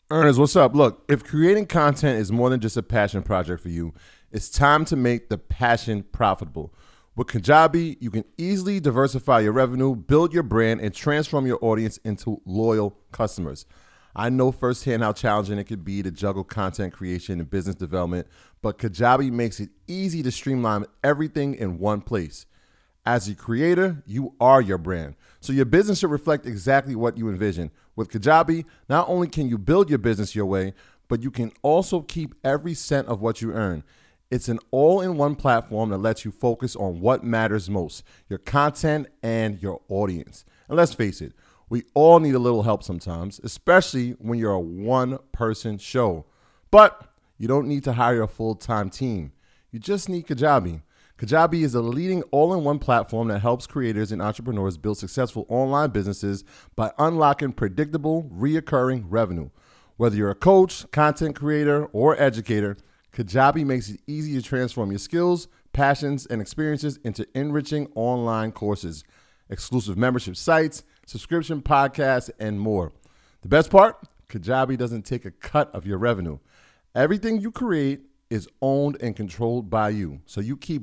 Ernest, what's up? Look, if creating content is more than just a passion project for you, it's time to make the passion profitable. With Kajabi, you can easily diversify your revenue, build your brand, and transform your audience into loyal customers. I know firsthand how challenging it could be to juggle content creation and business development, but Kajabi makes it easy to streamline everything in one place. As a creator, you are your brand, so your business should reflect exactly what you envision. With Kajabi, not only can you build your business your way, but you can also keep every cent of what you earn. It's an all-in-one platform that lets you focus on what matters most, your content and your audience. And let's face it, we all need a little help sometimes, especially when you're a one-person show. But you don't need to hire a full-time team. You just need Kajabi. Kajabi is a leading all-in-one platform that helps creators and entrepreneurs build successful online businesses by unlocking predictable, reoccurring revenue. Whether you're a coach, content creator, or educator, Kajabi makes it easy to transform your skills, passions, and experiences into enriching online courses, exclusive membership sites, subscription podcasts, and more. The best part? Kajabi doesn't take a cut of your revenue. Everything you create is owned and controlled by you, so you keep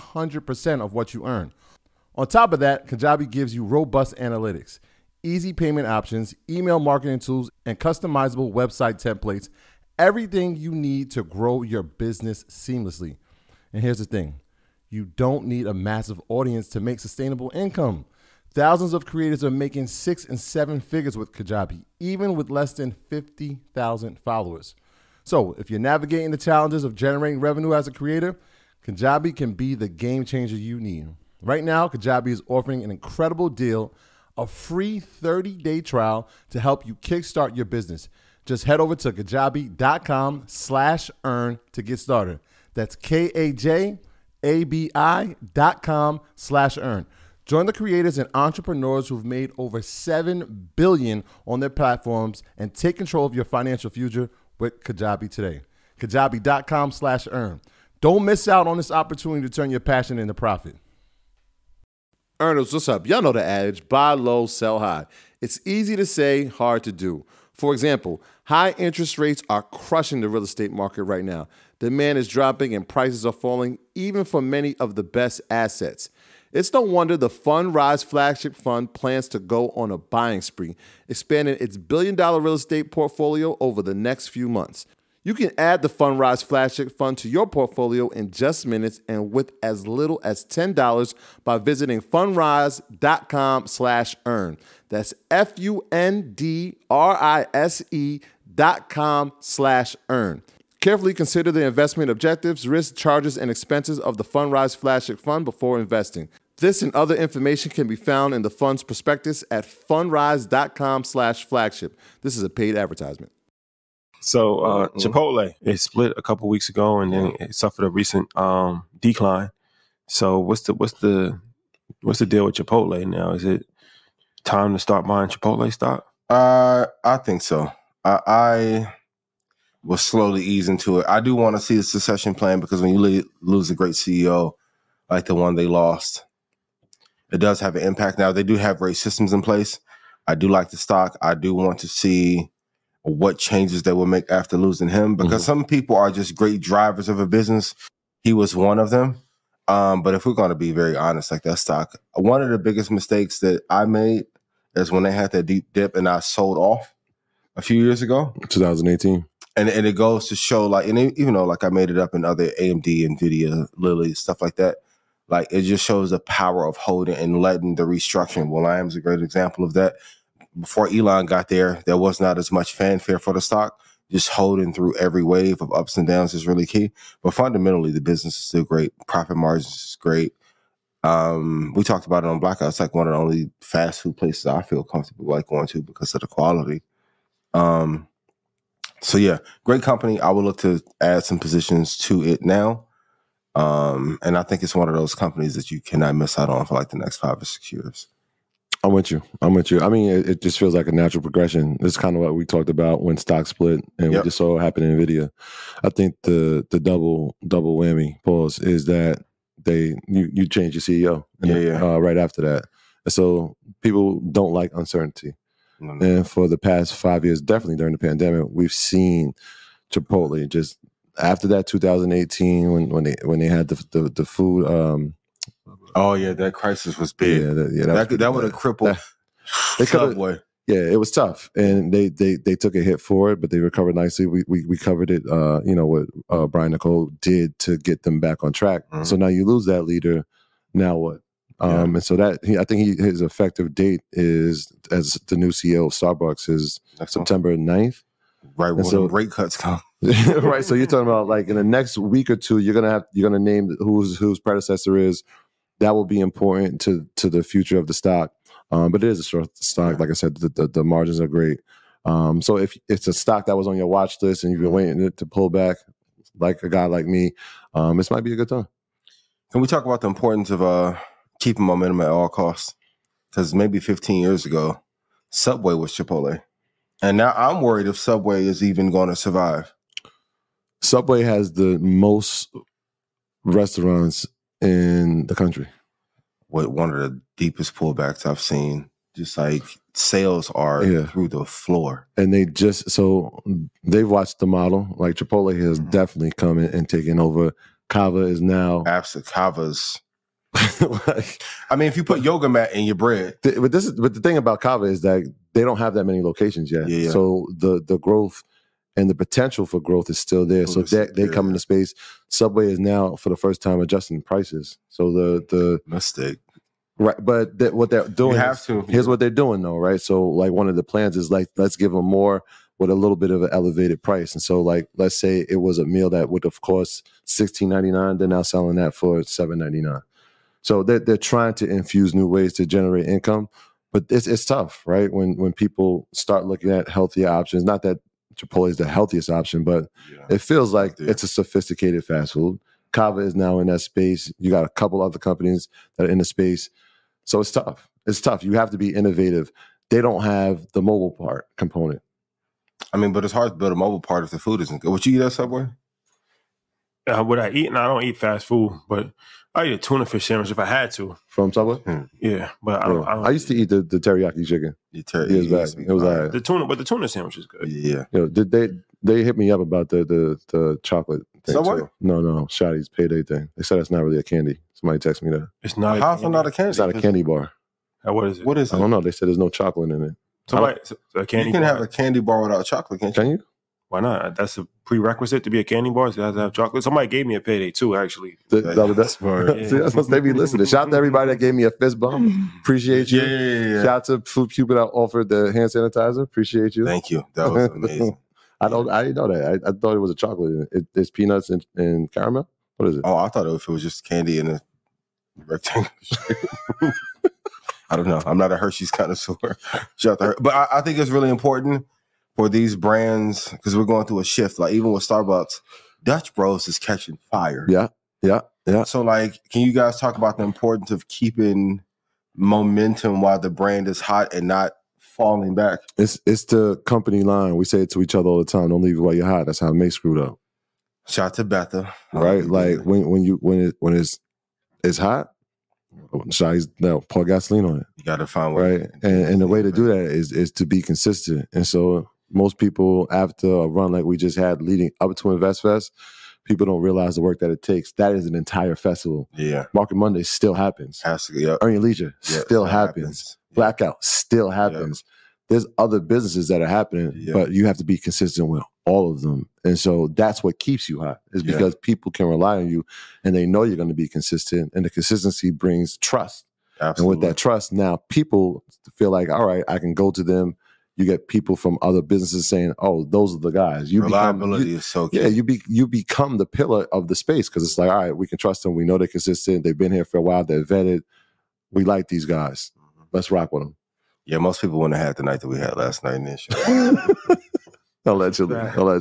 100% of what you earn. On top of that, Kajabi gives you robust analytics, easy payment options, email marketing tools, and customizable website templates, everything you need to grow your business seamlessly. And here's the thing, you don't need a massive audience to make sustainable income. Thousands of creators are making 6 and 7 figures with Kajabi, even with less than 50,000 followers. So if you're navigating the challenges of generating revenue as a creator, Kajabi can be the game changer you need. Right now, Kajabi is offering an incredible deal, a free 30-day trial to help you kickstart your business. Just head over to kajabi.com/earn to get started. That's kajabi.com/earn. Join the creators and entrepreneurs who've made over $7 billion on their platforms and take control of your financial future with Kajabi today. Kajabi.com/earn. Don't miss out on this opportunity to turn your passion into profit. Earners, what's up? Y'all know the adage, buy low, sell high. It's easy to say, hard to do. For example, high interest rates are crushing the real estate market right now. Demand is dropping and prices are falling, even for many of the best assets. It's no wonder the Fundrise flagship fund plans to go on a buying spree, expanding its billion-dollar real estate portfolio over the next few months. You can add the Fundrise flagship fund to your portfolio in just minutes and with as little as $10 by visiting fundrise.com/earn. That's FUNDRISE.com/earn. Carefully consider the investment objectives, risks, charges, and expenses of the Fundrise flagship fund before investing. This and other information can be found in the fund's prospectus at fundrise.com/flagship. This is a paid advertisement. So Chipotle, it split a couple weeks ago and then it suffered a recent decline. So what's the deal with Chipotle now? Is it time to start buying Chipotle stock? I think so. I will slowly ease into it. I do want to see the succession plan because when you lose a great CEO like the one they lost, it does have an impact. Now, they do have great systems in place. I do like the stock. I do want to see what changes they will make after losing him because some people are just great drivers of a business. He was one of them. But if we're going to be very honest, like that stock, one of the biggest mistakes that I made is when they had that deep dip and I sold off a few years ago. 2018. And it goes to show, like, and even though like I made it up in other AMD, NVIDIA, Lilly, stuff like that, like it just shows the power of holding and letting the restructuring. Well, I am a great example of that. Before Elon got there was not as much fanfare for the stock. Just holding through every wave of ups and downs is really key. But fundamentally, the business is still great. Profit margins is great. We talked about it on Blackout. It's like one of the only fast food places I feel comfortable like going to because of the quality. So yeah, great company. I will look to add some positions to it now. And I think it's one of those companies that you cannot miss out on for like the next 5 or 6 years. I'm with you. I mean, it just feels like a natural progression. It's kind of what we talked about when stock split and we just saw it happen in NVIDIA. I think the double whammy pause is that you change your CEO right after that. And so people don't like uncertainty. And for the past 5 years, definitely during the pandemic, we've seen Chipotle just after that 2018 when they had the food. Oh yeah, that crisis was big. That would have crippled Subway. Yeah, it was tough, and they took a hit for it, but they recovered nicely. We covered it, what Brian Nicole did to get them back on track. Mm-hmm. So now you lose that leader. Now what? And so I think his effective date is, as the new CEO of Starbucks, is September 9th. Right when the rate cuts come. Right. So you're talking about like in the next week or two, you're gonna name whose predecessor is. That will be important to the future of the stock. But it is a short stock. Like I said, the margins are great. So if it's a stock that was on your watch list and you've been waiting to pull back, like a guy like me, this might be a good time. Can we talk about the importance of keeping momentum at all costs? Because maybe 15 years ago, Subway was Chipotle. And now I'm worried if Subway is even going to survive. Subway has the most restaurants in the country. With one of the deepest pullbacks I've seen. Just like sales are through the floor. And they've watched the model. Like Chipotle has definitely come in and taken over. Cava is now. Absolutely. Cava's. I mean, if you put yoga mat in your bread. But the thing about Cava is that they don't have that many locations yet. Yeah. So the growth and the potential for growth is still there. So they come into space. Subway is now, for the first time, adjusting prices. So the mistake. Right, but what they're doing, here's what they're doing though, right? So like one of the plans is like, let's give them more with a little bit of an elevated price. And so like, let's say it was a meal that would have cost $16.99, they're now selling that for $7.99. So they're trying to infuse new ways to generate income, but it's tough, right? When people start looking at healthier options, not that Chipotle is the healthiest option, but it feels like it's a sophisticated fast food. Cava is now in that space. You got a couple other companies that are in the space. So it's tough. It's tough. You have to be innovative. They don't have the mobile part component. I mean, but it's hard to build a mobile part if the food isn't good. Would you eat at Subway? Would I eat? No, I don't eat fast food, but I eat a tuna fish sandwich if I had to. From Subway? Yeah, but I don't. I used to eat the teriyaki chicken. Years back. It was all right. The tuna sandwich is good. Yeah. Did they hit me up about the chocolate thing? Subway? Too. No, Shotty's payday thing. They said it's not really a candy. Somebody texted me that. It's not. How's it not a candy? It's not a candy bar. What is it? What is it? I don't know. They said there's no chocolate in it. A candy you can bar. have a candy bar without chocolate, can't you? Can you? Why not? That's a prerequisite to be a candy bar. So it has to have chocolate. Somebody gave me a payday too, actually. That's smart. See, that's what they be listening. Shout out to everybody that gave me a fist bump. Appreciate you. Yeah. Shout out to Food Cupid that offered the hand sanitizer. Appreciate you. Thank you. That was amazing. I didn't know that. I thought it was a chocolate. It's peanuts and caramel. What is it? Oh, I thought it was just candy in a rectangle shape. I don't know. I'm not a Hershey's connoisseur. Shout out to her. But I think it's really important for these brands, because we're going through a shift. Like even with Starbucks, Dutch Bros is catching fire. Yeah. So like, can you guys talk about the importance of keeping momentum while the brand is hot and not falling back? It's the company line. We say it to each other all the time. Don't leave it while you're hot. That's how May screwed up. Shout out to Betha. Right? Like when it's hot, pour gasoline on it. You got to find way. Right? And the way to do that is to be consistent. And so most people, after a run like we just had leading up to InvestFest, people don't realize the work that it takes. That is an entire festival. Yeah. Market Monday still happens. Earn Your Leisure still happens. Blackout still happens. There's other businesses that are happening, but you have to be consistent with all of them. And so that's what keeps you hot, is because people can rely on you and they know you're going to be consistent. And the consistency brings trust. Absolutely. And with that trust, now people feel like, all right, I can go to them. You get people from other businesses saying, "Oh, those are the guys." Reliability is so key. Yeah, you become the pillar of the space, because it's like, all right, we can trust them. We know they're consistent. They've been here for a while. They're vetted. We like these guys. Let's rock with them. Yeah, most people wouldn't have had the night that we had last night in this show. Allegedly.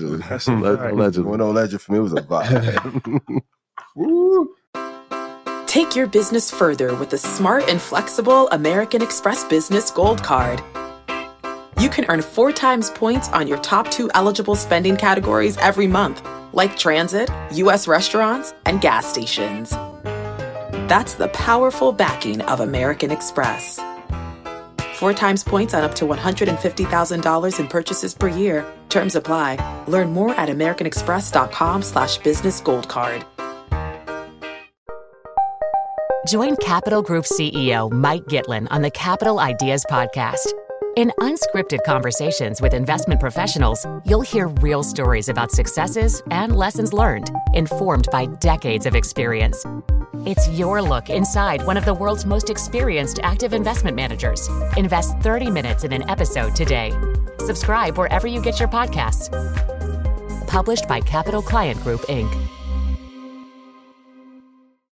Well, no legend for me, it was a vibe. Woo. Take your business further with the smart and flexible American Express Business Gold Card. You can earn 4 times points on your top 2 eligible spending categories every month, like transit, U.S. restaurants, and gas stations. That's the powerful backing of American Express. 4 times points on up to $150,000 in purchases per year. Terms apply. Learn more at americanexpress.com/businessgoldcard. Join Capital Group CEO Mike Gitlin on the Capital Ideas Podcast. In unscripted conversations with investment professionals, you'll hear real stories about successes and lessons learned, informed by decades of experience. It's your look inside one of the world's most experienced active investment managers. Invest 30 minutes in an episode today. Subscribe wherever you get your podcasts. Published by Capital Client Group, Inc.